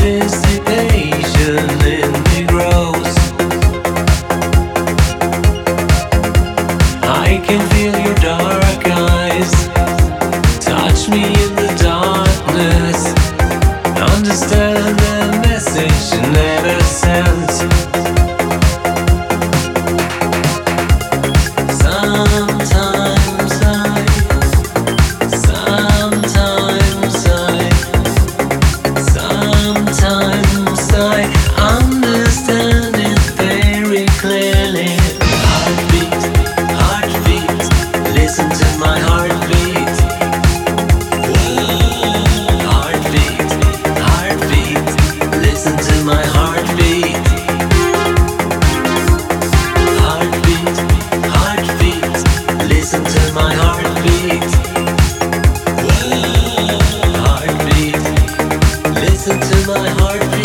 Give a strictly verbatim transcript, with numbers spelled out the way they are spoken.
anticipation in me grows. I can feel your dark eyes touch me in the darkness. Understand the message you never sent. Sometimes I, sometimes I, sometimes I understand it very clearly. Heartbeat, heartbeat, listen to my heartbeat. Heartbeat, heartbeat, listen to my heartbeat. Heartbeat, heartbeat, listen to my heartbeat. Heartbeat, listen to my heartbeat.